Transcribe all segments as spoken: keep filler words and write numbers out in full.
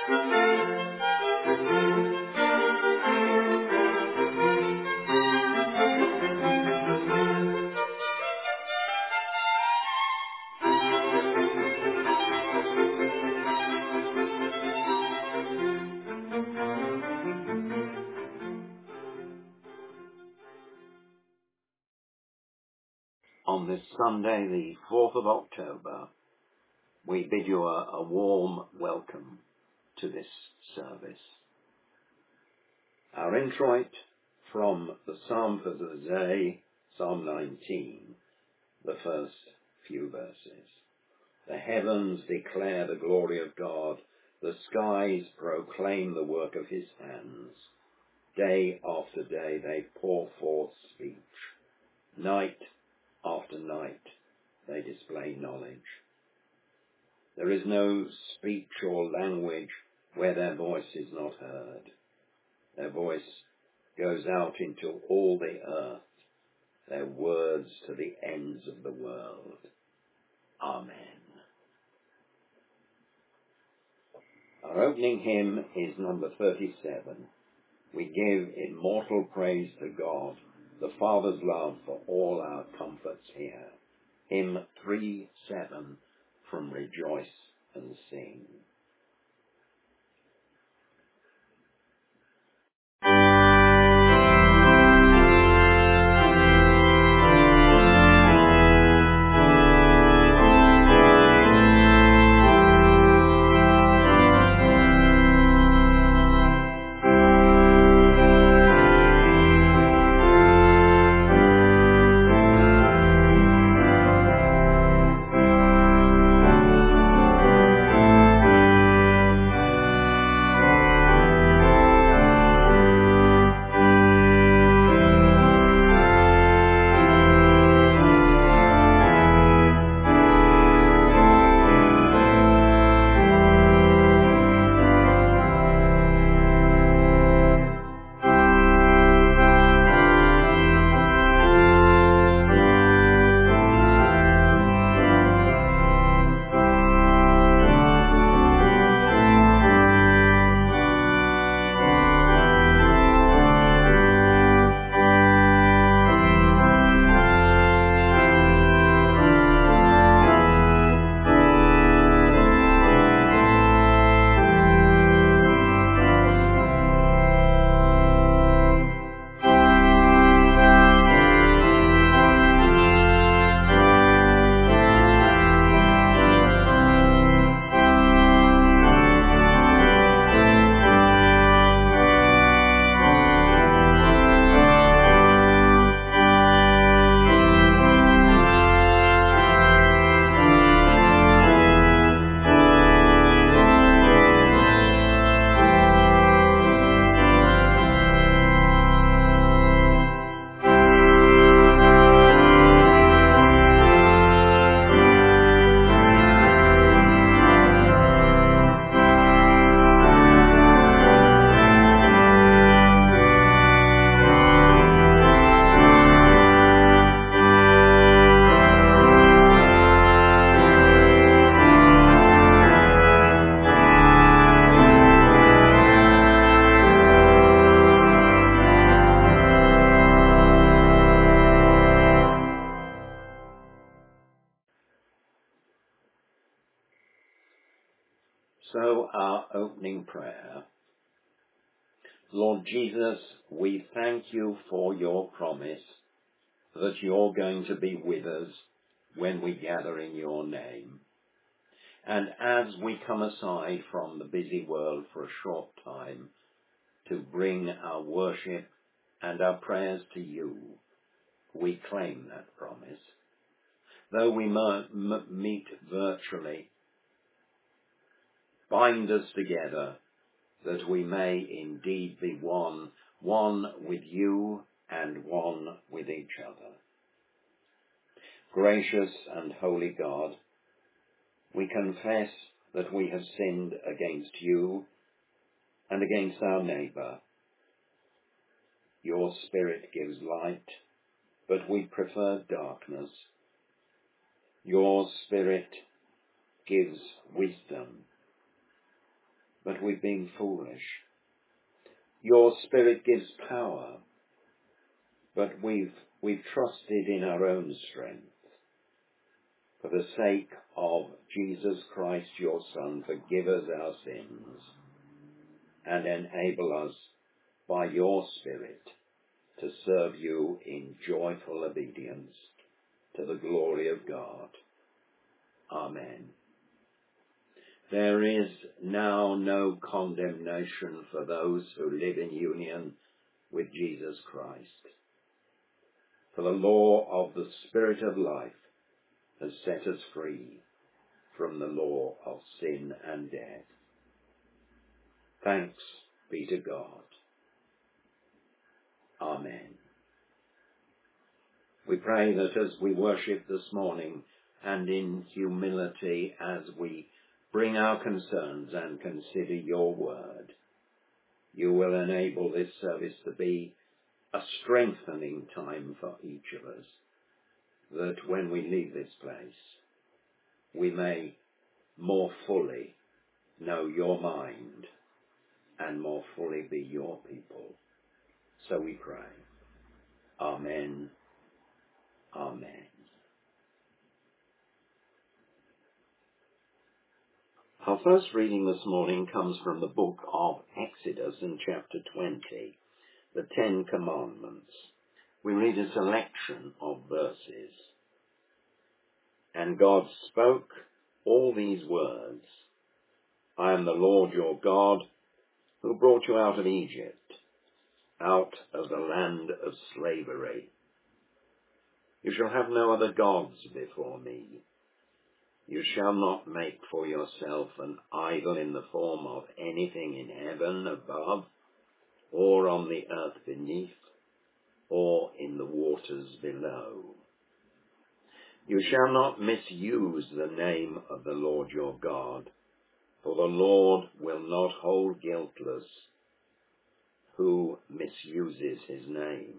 On this Sunday, the fourth of October, we bid you a, a warm welcome to this service. Our introit from the Psalm for the day, Psalm nineteen, the first few verses. The heavens declare the glory of God, the skies proclaim the work of his hands. Day after day they pour forth speech. Night after night they display knowledge. There is no speech or language where their voice is not heard. Their voice goes out into all the earth, their words to the ends of the world. Amen. Our opening hymn is number thirty-seven. We give immortal praise to God, the Father's love for all our comforts here. Hymn three seven from Rejoice and Sing. So our opening prayer. Lord Jesus, we thank you for your promise that you're going to be with us when we gather in your name. And as we come aside from the busy world for a short time to bring our worship and our prayers to you, we claim that promise. Though we m- m- meet virtually, bind us together that we may indeed be one, one with you and one with each other. Gracious and holy God, we confess that we have sinned against you and against our neighbour. Your Spirit gives light, but we prefer darkness. Your Spirit gives wisdom, but we've been foolish. Your Spirit gives power, but we've, we've trusted in our own strength. For the sake of Jesus Christ, your Son, forgive us our sins and enable us by your Spirit to serve you in joyful obedience to the glory of God. Amen. There is now no condemnation for those who live in union with Jesus Christ. For the law of the Spirit of life has set us free from the law of sin and death. Thanks be to God. Amen. We pray that as we worship this morning and in humility as we bring our concerns and consider your word, you will enable this service to be a strengthening time for each of us, that when we leave this place, we may more fully know your mind and more fully be your people. So we pray. Amen. Amen. Our first reading this morning comes from the book of Exodus in chapter twenty, the Ten Commandments. We read a selection of verses. And God spoke all these words, I am the Lord your God, who brought you out of Egypt, out of the land of slavery. You shall have no other gods before me. You shall not make for yourself an idol in the form of anything in heaven above, or on the earth beneath, or in the waters below. You shall not misuse the name of the Lord your God, for the Lord will not hold guiltless who misuses his name.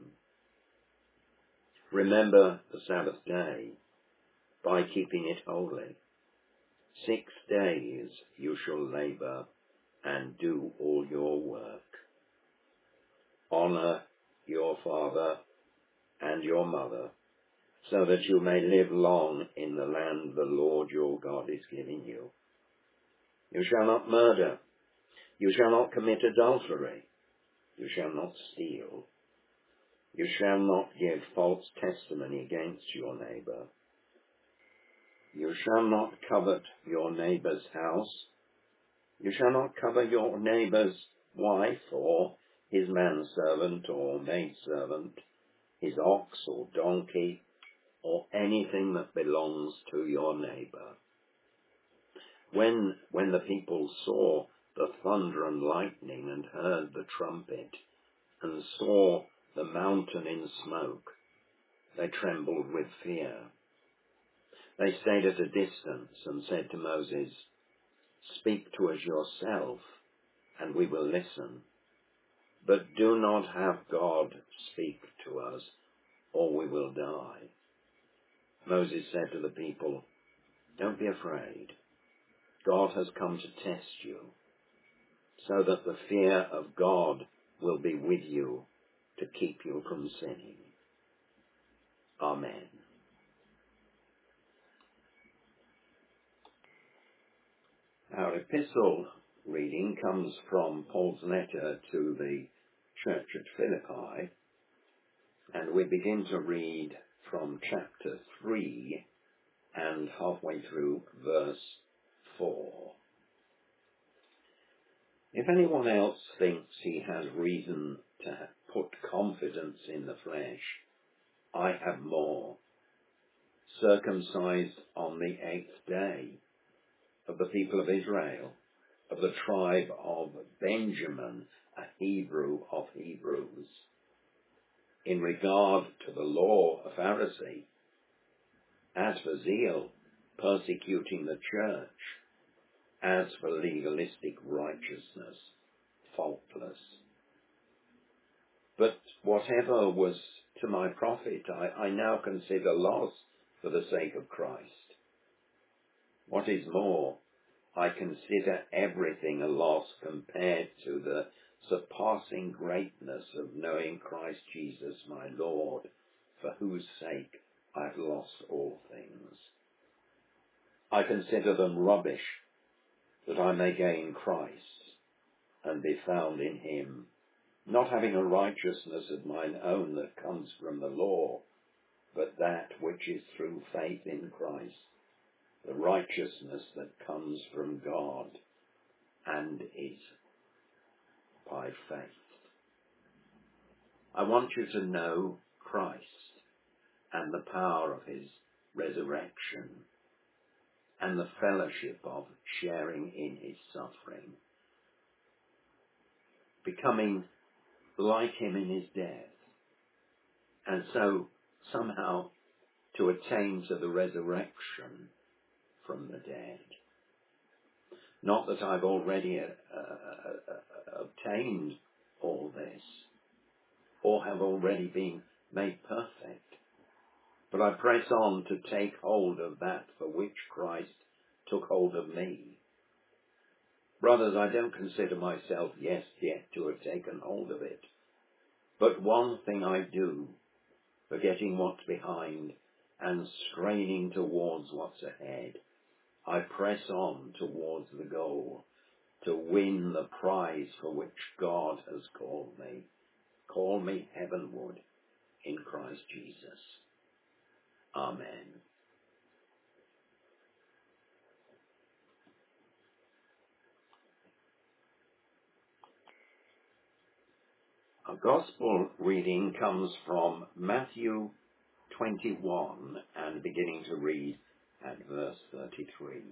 Remember the Sabbath day by keeping it holy. Six days you shall labor and do all your work. Honor your father and your mother, so that you may live long in the land the Lord your God is giving you. You shall not murder. You shall not commit adultery. You shall not steal. You shall not give false testimony against your neighbor. You shall not covet your neighbor's house. You shall not covet your neighbor's wife, or his manservant or maidservant, his ox or donkey, or anything that belongs to your neighbor. When, when the people saw the thunder and lightning and heard the trumpet and saw the mountain in smoke, they trembled with fear. They stayed at a distance and said to Moses, Speak to us yourself, and we will listen. But do not have God speak to us, or we will die. Moses said to the people, Don't be afraid. God has come to test you, so that the fear of God will be with you to keep you from sinning. Amen. Our epistle reading comes from Paul's letter to the church at Philippi, and we begin to read from chapter three and halfway through verse four. If anyone else thinks he has reason to put confidence in the flesh, I have more. Circumcised on the eighth day, of the people of Israel, of the tribe of Benjamin, a Hebrew of Hebrews. In regard to the law, a Pharisee. As for zeal, persecuting the church. As for legalistic righteousness, faultless. But whatever was to my profit, I, I now consider loss for the sake of Christ. What is more, I consider everything a loss compared to the surpassing greatness of knowing Christ Jesus my Lord, for whose sake I've lost all things. I consider them rubbish, that I may gain Christ, and be found in him, not having a righteousness of mine own that comes from the law, but that which is through faith in Christ, the righteousness that comes from God and is by faith. I want you to know Christ and the power of his resurrection and the fellowship of sharing in his suffering, becoming like him in his death, and so somehow to attain to the resurrection from the dead. Not that I've already uh, uh, obtained all this, or have already been made perfect, but I press on to take hold of that for which Christ took hold of me. Brothers, I don't consider myself yes yet to have taken hold of it, but one thing I do, forgetting what's behind and straining towards what's ahead, I press on towards the goal, to win the prize for which God has called me. Call me heavenward in Christ Jesus. Amen. Our gospel reading comes from Matthew twenty-one and beginning to read at verse thirty-three.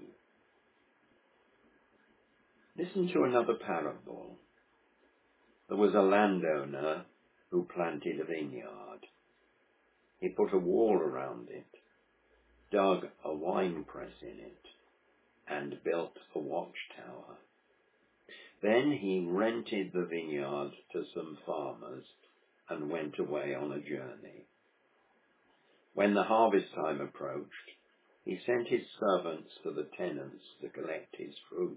Listen to another parable. There was a landowner who planted a vineyard. He put a wall around it, dug a winepress in it, and built a watchtower. Then he rented the vineyard to some farmers and went away on a journey. When the harvest time approached, he sent his servants to the tenants to collect his fruit.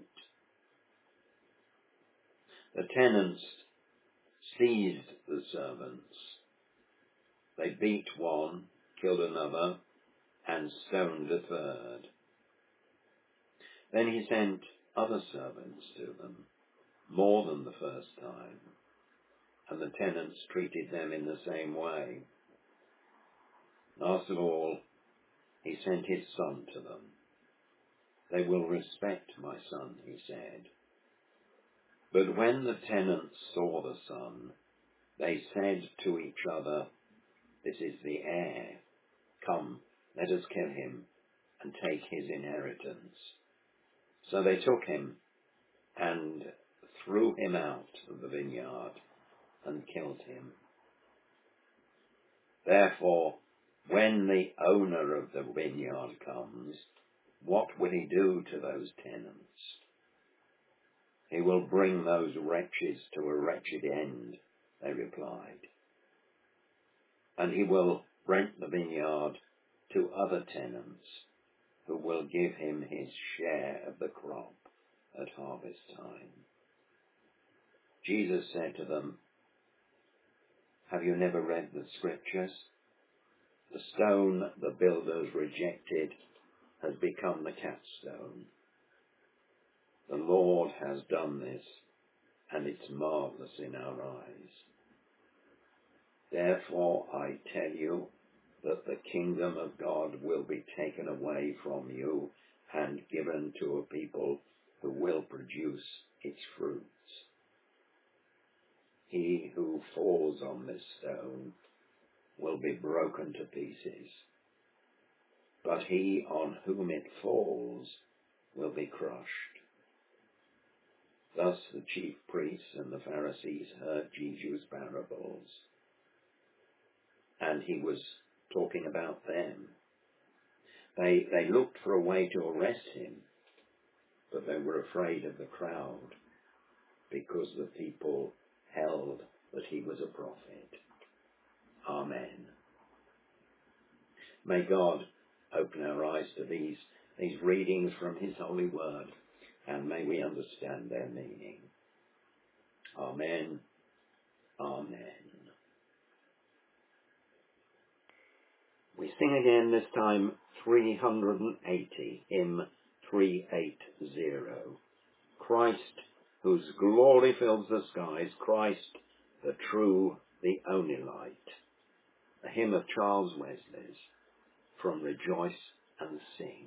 The tenants seized the servants. They beat one, killed another, and stoned a third. Then he sent other servants to them, more than the first time, and the tenants treated them in the same way. Last of all, he sent his son to them. They will respect my son, he said. But when the tenants saw the son, they said to each other, "This is the heir. Come, let us kill him and take his inheritance." So they took him and threw him out of the vineyard and killed him. Therefore, when the owner of the vineyard comes, what will he do to those tenants? He will bring those wretches to a wretched end, they replied. And he will rent the vineyard to other tenants, who will give him his share of the crop at harvest time. Jesus said to them, "Have you never read the scriptures? The stone the builders rejected has become the capstone. The Lord has done this, and it's marvelous in our eyes. Therefore I tell you that the kingdom of God will be taken away from you and given to a people who will produce its fruits. He who falls on this stone will be broken to pieces, but he on whom it falls will be crushed." Thus the chief priests and the Pharisees heard Jesus' parables, and he was talking about them. They, they looked for a way to arrest him, but they were afraid of the crowd, because the people held that he was a prophet. Amen. May God open our eyes to these, these readings from his holy word, and may we understand their meaning. Amen. Amen. We sing again, this time three hundred eighty, hymn three eighty. Christ, whose glory fills the skies, Christ, the true, the only light. A hymn of Charles Wesley's, from Rejoice and Sing.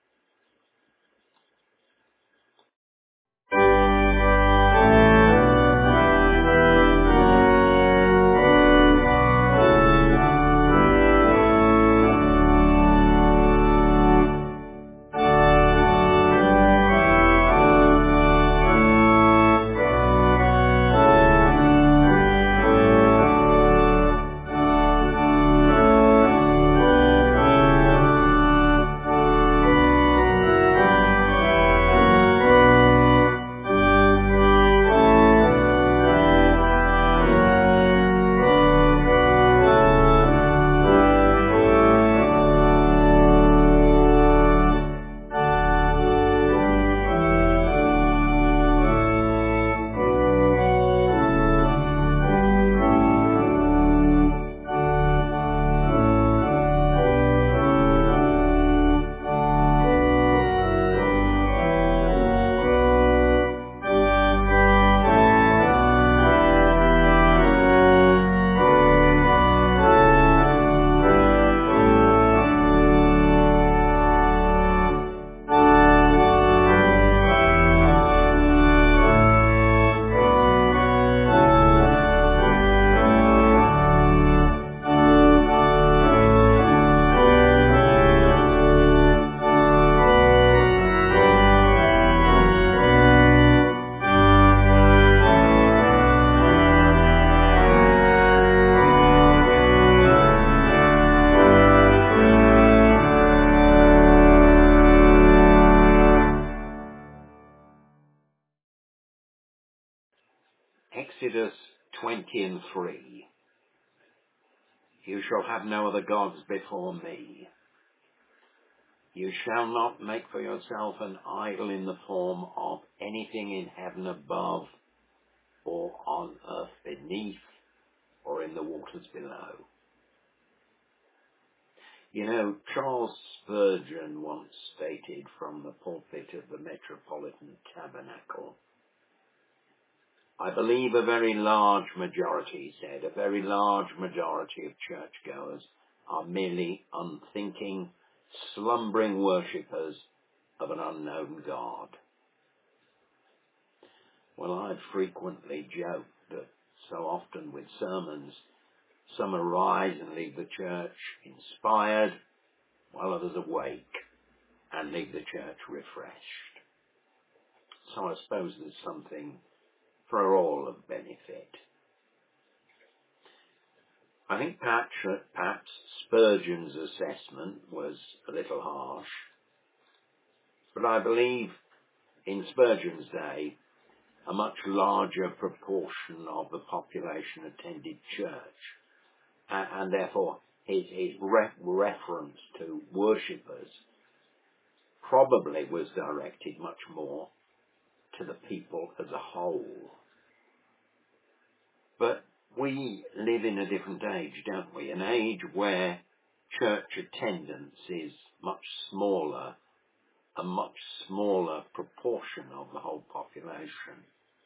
Exodus twenty and three. You shall have no other gods before me. You shall not make for yourself an idol in the form of anything in heaven above, or on earth beneath, or in the waters below. You know, Charles Spurgeon once stated from the pulpit of the Metropolitan Tabernacle, I believe a very large majority, he said, a very large majority of churchgoers are merely unthinking, slumbering worshippers of an unknown God. Well, I've frequently joked that so often with sermons, some arise and leave the church inspired, while others awake and leave the church refreshed. So I suppose there's something for all of benefit. I think perhaps, perhaps Spurgeon's assessment was a little harsh, but I believe in Spurgeon's day a much larger proportion of the population attended church, and, and therefore his, his re- reference to worshippers probably was directed much more to the people as a whole. But we live in a different age, don't we? An age where church attendance is much smaller, a much smaller proportion of the whole population.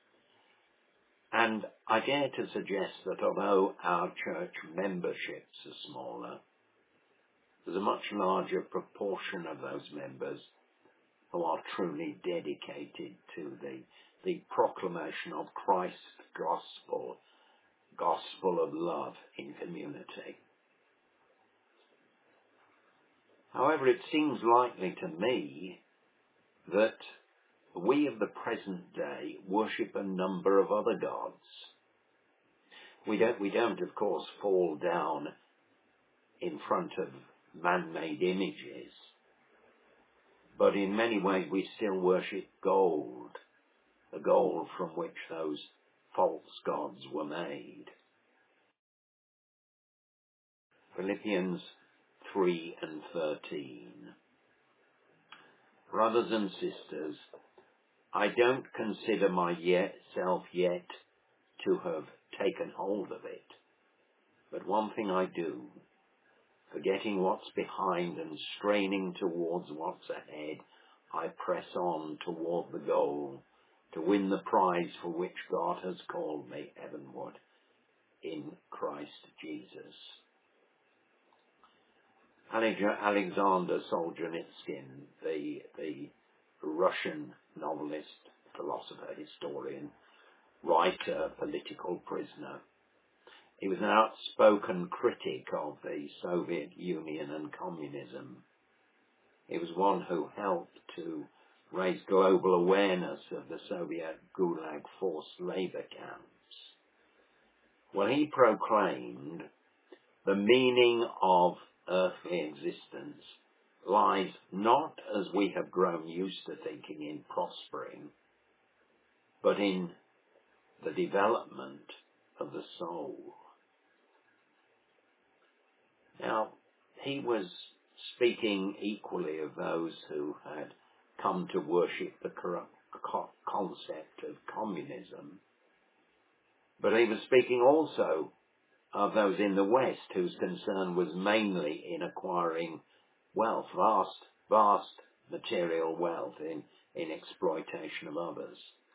And I dare to suggest that although our church memberships are smaller, there's a much larger proportion of those members who are truly dedicated to the, the proclamation of Christ's gospel, gospel of love in community. However, it seems likely to me that we of the present day worship a number of other gods. We don't, we don't, of course, fall down in front of man-made images, but in many ways we still worship gold, the gold from which those false gods were made. Philippians three and thirteen. Brothers and sisters, I don't consider myself yet to have taken hold of it, but one thing I do, forgetting what's behind and straining towards what's ahead, I press on toward the goal to win the prize for which God has called me heavenward in Christ Jesus. Alexander Solzhenitsyn, the, the Russian novelist, philosopher, historian, writer, political prisoner. He was an outspoken critic of the Soviet Union and communism. He was one who helped to raise global awareness of the Soviet Gulag forced labor camps. Well, he proclaimed the meaning of earthly existence lies not, as we have grown used to thinking, in prospering, but in the development of the soul. Now, he was speaking equally of those who had come to worship the corrupt concept of communism, but he was speaking also of those in the West whose concern was mainly in acquiring wealth, vast, vast material wealth in, in exploitation of others.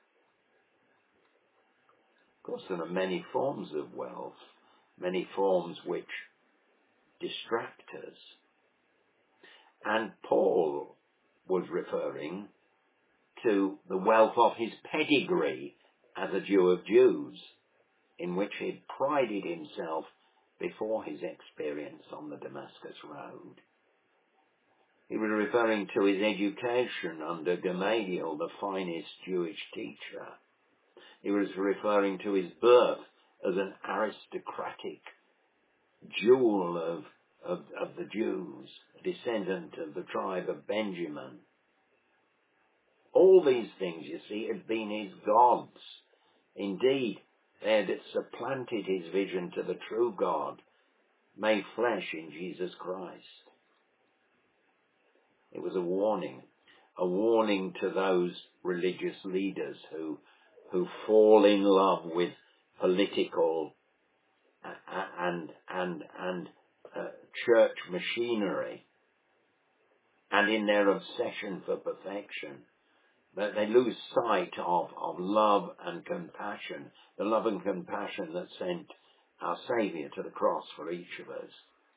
Of course, there are many forms of wealth, many forms which distract us. And Paul was referring to the wealth of his pedigree as a Jew of Jews, in which he prided himself before his experience on the Damascus Road. He was referring to his education under Gamaliel, the finest Jewish teacher. He was referring to his birth as an aristocratic jewel of, of, of the Jews, a descendant of the tribe of Benjamin. All these things, you see, had been his gods. Indeed, they had supplanted his vision to the true God, made flesh in Jesus Christ. It was a warning, a warning to those religious leaders who, who fall in love with political and, and, and uh, church machinery, and in their obsession for perfection, that they lose sight of, of love and compassion, the love and compassion that sent our Saviour to the cross for each of us.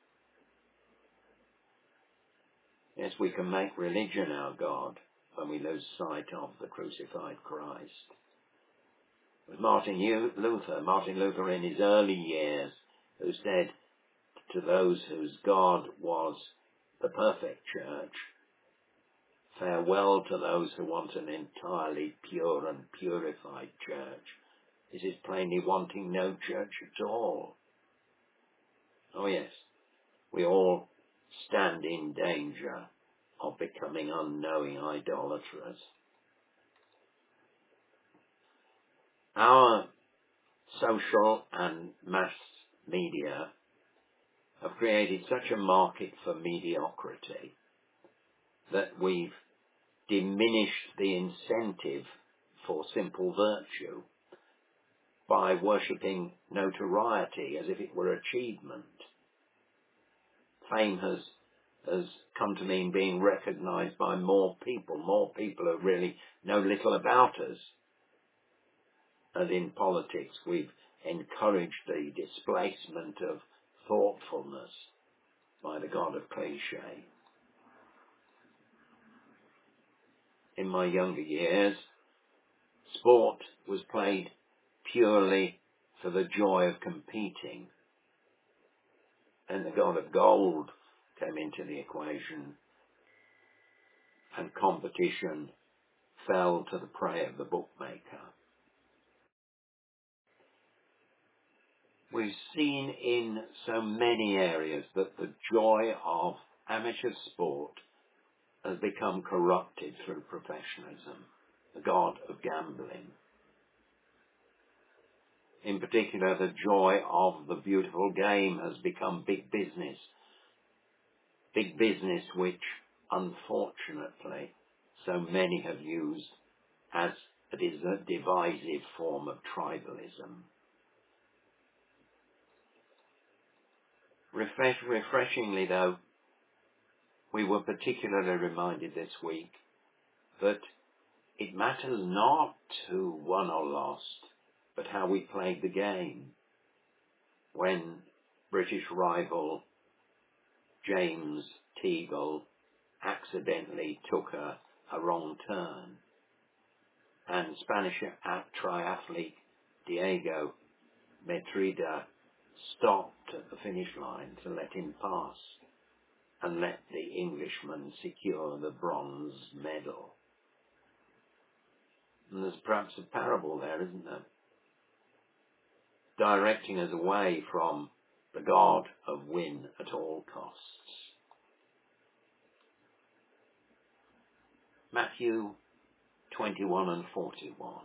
Yes, we can make religion our God when we lose sight of the crucified Christ. It was Martin Luther, Martin Luther in his early years, who said to those whose God was the perfect church, farewell to those who want an entirely pure and purified church. This is plainly wanting no church at all. Oh yes, we all stand in danger of becoming unknowing idolaters. Our social and mass media have created such a market for mediocrity that we've diminished the incentive for simple virtue by worshipping notoriety as if it were achievement. Fame has has come to mean being recognized by more people, more people who really know little about us. And in politics, we've encouraged the displacement of thoughtfulness by the god of cliché. In my younger years, sport was played purely for the joy of competing. And the god of gold came into the equation, and competition fell to the prey of the bookmaker. We've seen in so many areas that the joy of amateur sport has become corrupted through professionalism, the god of gambling. In particular, the joy of the beautiful game has become big business. Big business which, unfortunately, so many have used as it is a divisive form of tribalism. Refresh, refreshingly, though, we were particularly reminded this week that it matters not who won or lost, but how we played the game. When British rival James Teagle accidentally took a, a wrong turn, and Spanish triathlete Diego Medrida stopped at the finish line to let him pass and let the Englishman secure the bronze medal. And there's perhaps a parable there, isn't there? Directing us away from the God of win at all costs. Matthew twenty-one and forty-one.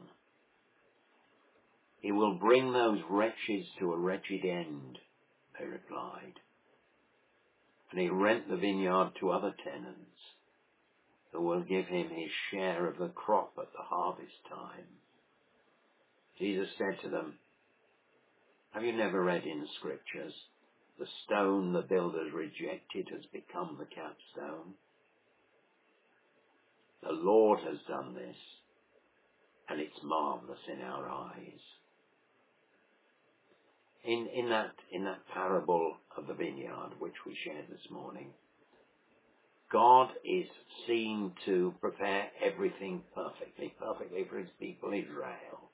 He will bring those wretches to a wretched end, they replied, and he'll rent the vineyard to other tenants who will give him his share of the crop at the harvest time. Jesus said to them, have you never read in the scriptures, the stone the builders rejected has become the capstone? The Lord has done this, and it's marvelous in our eyes. In, in that, in that parable of the vineyard, which we shared this morning, God is seen to prepare everything perfectly, perfectly for his people Israel.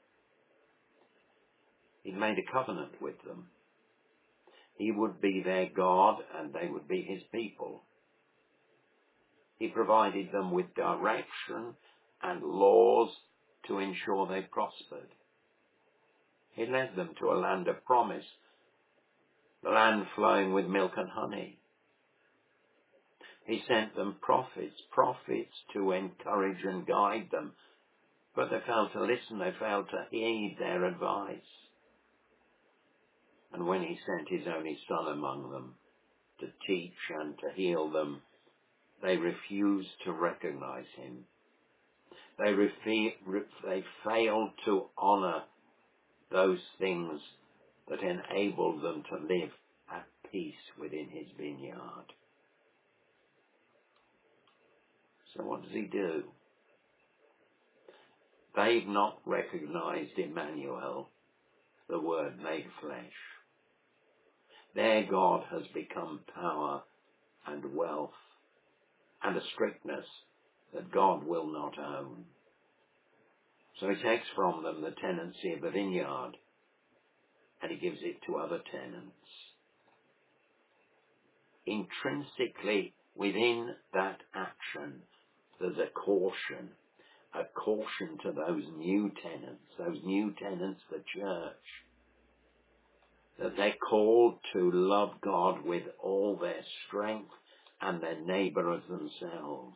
He made a covenant with them. He would be their God and they would be his people. He provided them with direction and laws to ensure they prospered. He led them to a land of promise, the land flowing with milk and honey. He sent them prophets, prophets to encourage and guide them, but they failed to listen, they failed to heed their advice. And when he sent his only son among them to teach and to heal them, they refused to recognize him. They, refe- re- they failed to honor those things that enabled them to live at peace within his vineyard. So what does he do? They've not recognized Emmanuel, the Word made flesh. Their God has become power and wealth and a strictness that God will not own. So he takes from them the tenancy of the vineyard and he gives it to other tenants. Intrinsically within that action, there's a caution, a caution to those new tenants, those new tenants, the church, that they're called to love God with all their strength and their neighbour as themselves.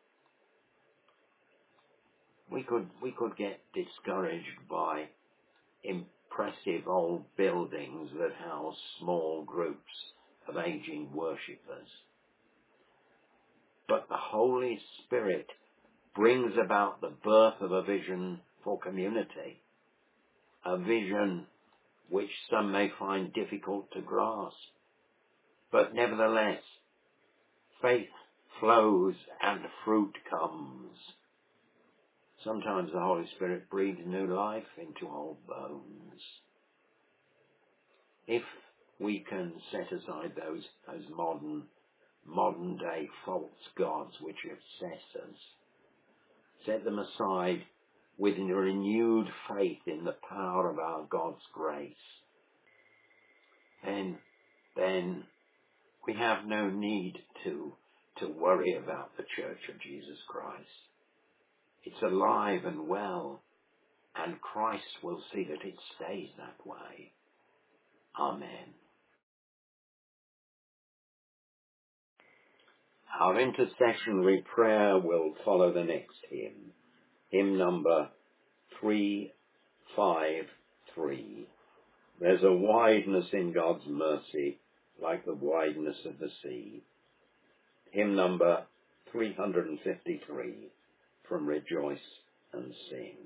We could, we could get discouraged by impressive old buildings that house small groups of aging worshippers. But the Holy Spirit brings about the birth of a vision for community, a vision which some may find difficult to grasp. But nevertheless, faith flows and fruit comes. Sometimes the Holy Spirit breathes new life into old bones. If we can set aside those, those modern, modern day false gods which obsess us, set them aside with a renewed faith in the power of our God's grace, then, then we have no need to, to worry about the Church of Jesus Christ. It's alive and well, and Christ will see that it stays that way. Amen. Our intercessionary prayer will follow the next hymn, hymn number three five three. There's a wideness in God's mercy, like the wideness of the sea. Hymn number three hundred fifty-three, from Rejoice and sing.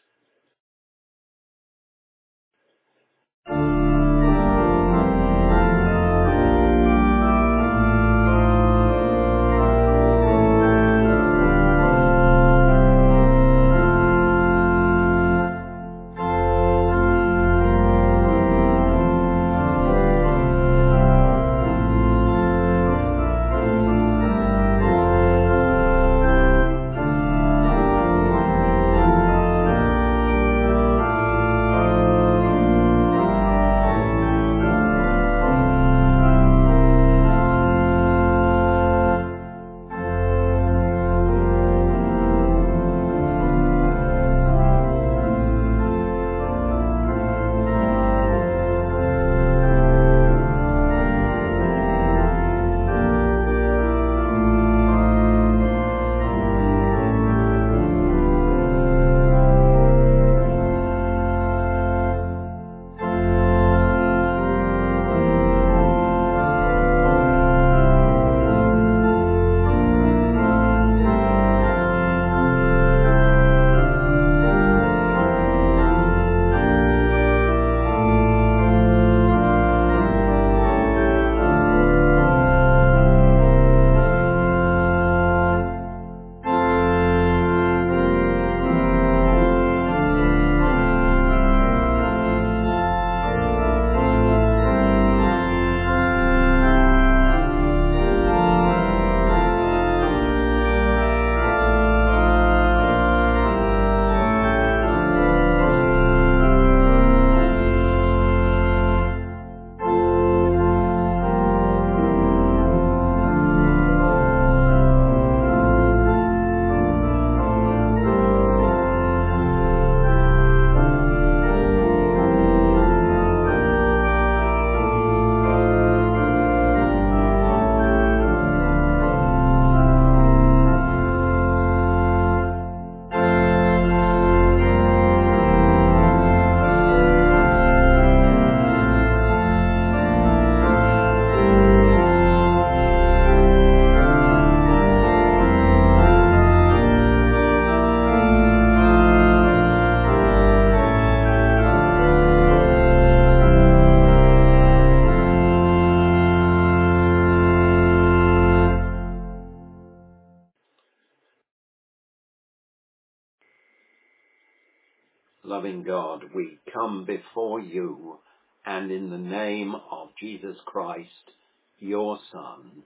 Loving God, we come before you, and in the name of Jesus Christ, your Son,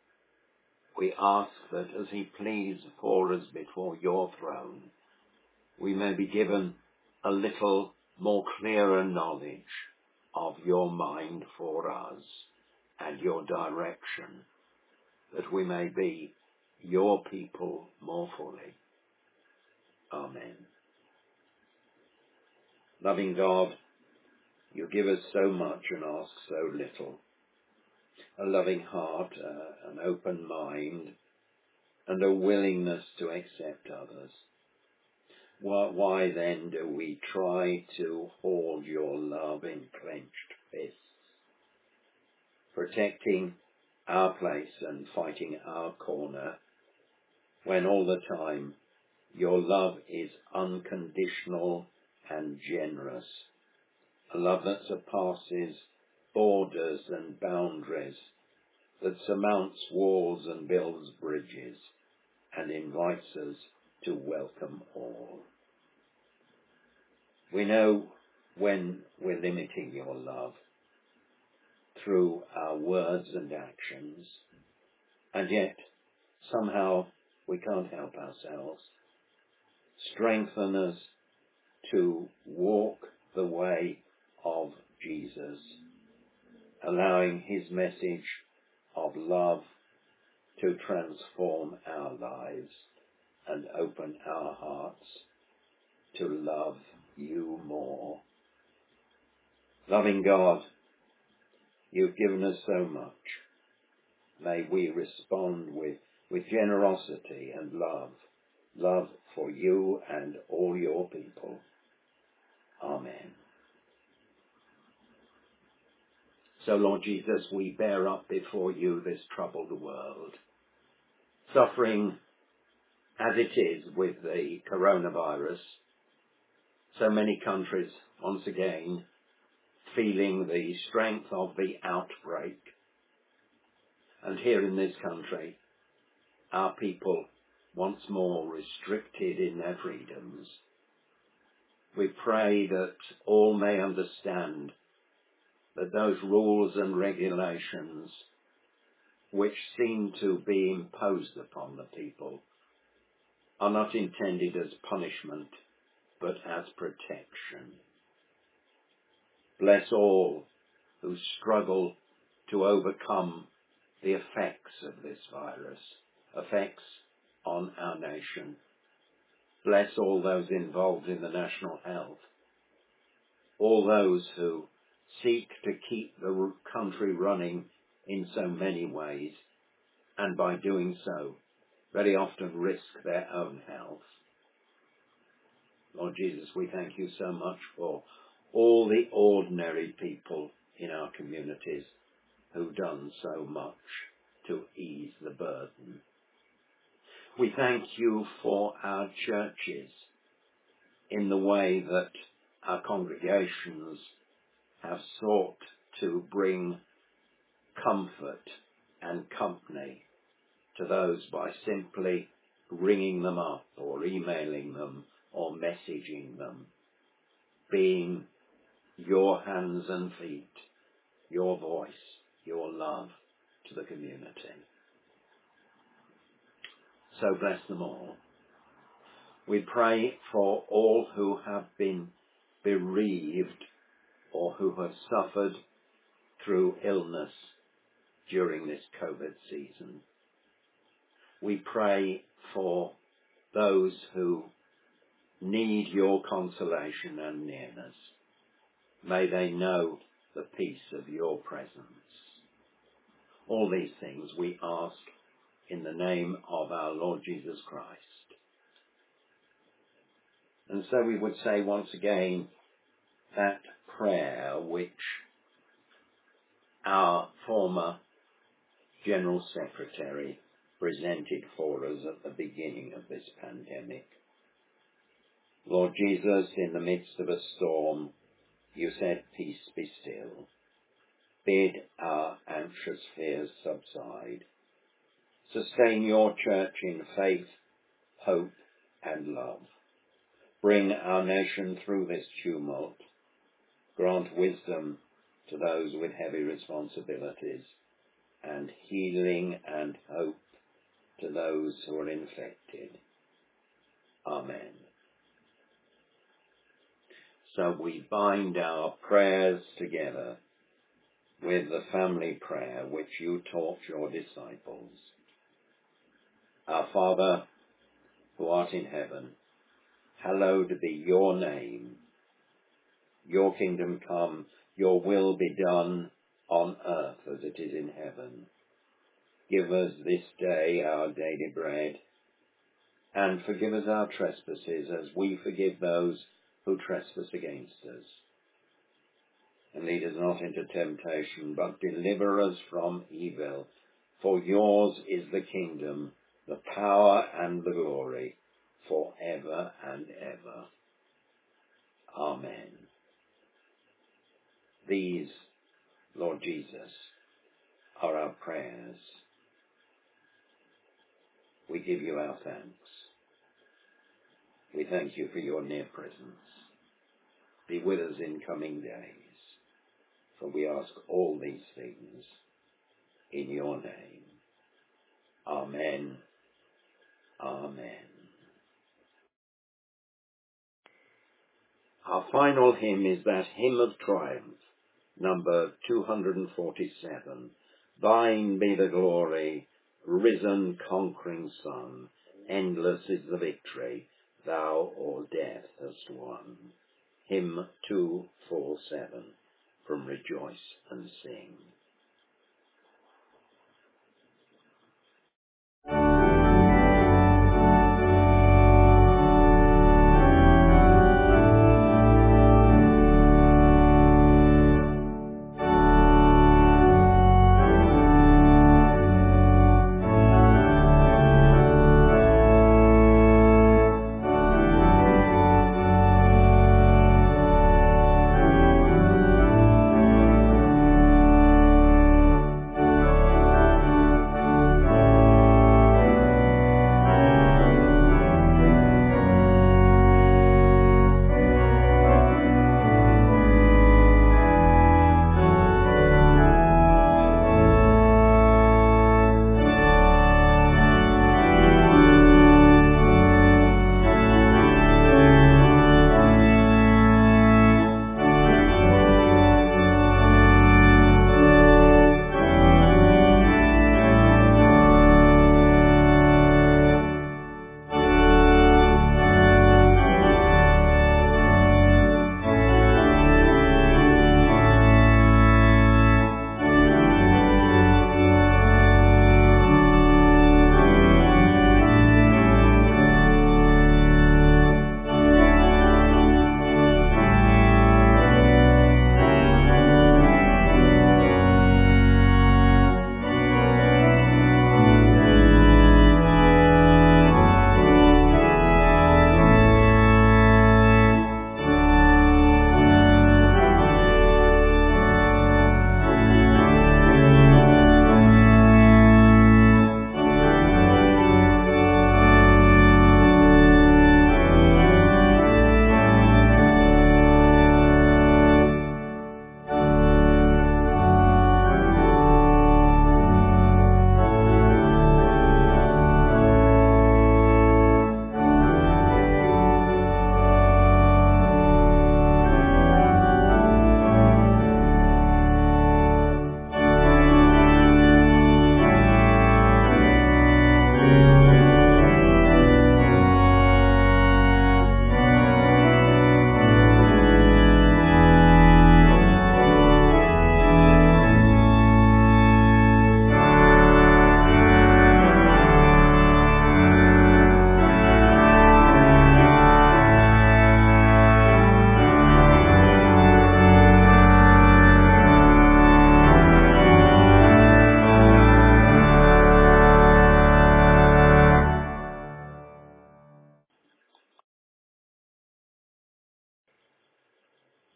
we ask that as he pleads for us before your throne, we may be given a little more clearer knowledge of your mind for us and your direction, that we may be your people more fully. Amen. Loving God, you give us so much and ask so little. A loving heart, uh, an open mind, and a willingness to accept others. Why, why then do we try to hold your love in clenched fists, protecting our place and fighting our corner, when all the time your love is unconditional and generous, a love that surpasses borders and boundaries, that surmounts walls and builds bridges, and invites us to welcome all. We know when we're limiting your love through our words and actions, and yet somehow we can't help ourselves. Strengthen us to walk the way of Jesus, allowing his message of love to transform our lives and open our hearts to love you more. Loving God, you've given us so much. May we respond with, with generosity and love, love for you and all your people. Amen. So, Lord Jesus, we bear up before you this troubled world, suffering as it is with the coronavirus, so many countries, once again, feeling the strength of the outbreak. And here in this country, our people once more restricted in their freedoms. We pray that all may understand that those rules and regulations which seem to be imposed upon the people are not intended as punishment, but as protection. Bless all who struggle to overcome the effects of this virus, effects on our nation. Bless all those involved in the national health, all those who seek to keep the country running in so many ways, and by doing so, very often risk their own health. Lord Jesus, we thank you so much for all the ordinary people in our communities who've done so much to ease the burden. We thank you for our churches in the way that our congregations have sought to bring comfort and company to those by simply ringing them up or emailing them or messaging them, being your hands and feet, your voice, your love to the community. So bless them all. We pray for all who have been bereaved or who have suffered through illness during this COVID season. We pray for those who need your consolation and nearness. May they know the peace of your presence. All these things we ask in the name of our Lord Jesus Christ. And so we would say once again that prayer which our former General Secretary presented for us at the beginning of this pandemic. Lord Jesus, in the midst of a storm, you said, "Peace be still." Bid our anxious fears subside. Sustain your church in faith, hope, and love. Bring our nation through this tumult. Grant wisdom to those with heavy responsibilities, and healing and hope to those who are infected. Amen. So we bind our prayers together with the family prayer which you taught your disciples. Our Father, who art in heaven, hallowed be your name. Your kingdom come, your will be done on earth as it is in heaven. Give us this day our daily bread, and forgive us our trespasses as we forgive those who trespass against us. And lead us not into temptation, but deliver us from evil. For yours is the kingdom, the power and the glory, forever and ever. Amen. These, Lord Jesus, are our prayers. We give you our thanks. We thank you for your near presence. Be with us in coming days, for we ask all these things in your name. Amen. Amen. Our final hymn is that hymn of triumph, number two hundred forty-seven. Thine be the glory, risen conquering Son, endless is the victory, thou o'er death hast won. Hymn two forty-seven, from Rejoice and Sing.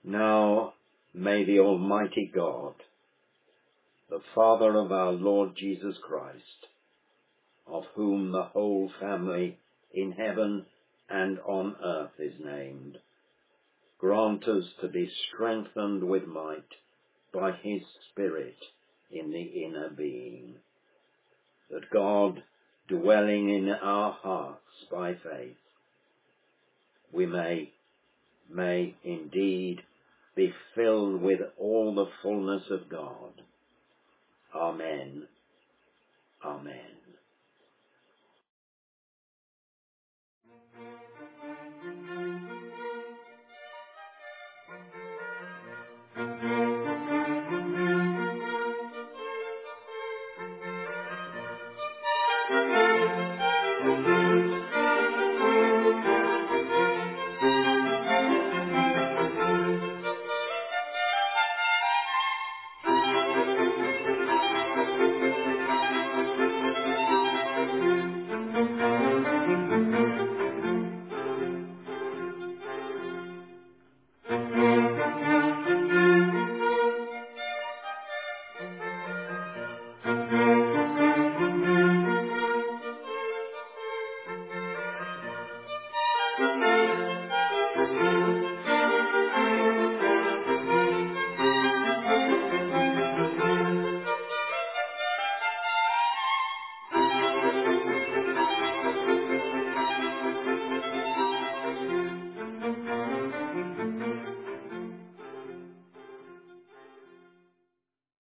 Now may the Almighty God, the Father of our Lord Jesus Christ, of whom the whole family in heaven and on earth is named, grant us to be strengthened with might by his Spirit in the inner being, that God, dwelling in our hearts by faith, we may, may indeed be filled with all the fullness of God. Amen. Amen.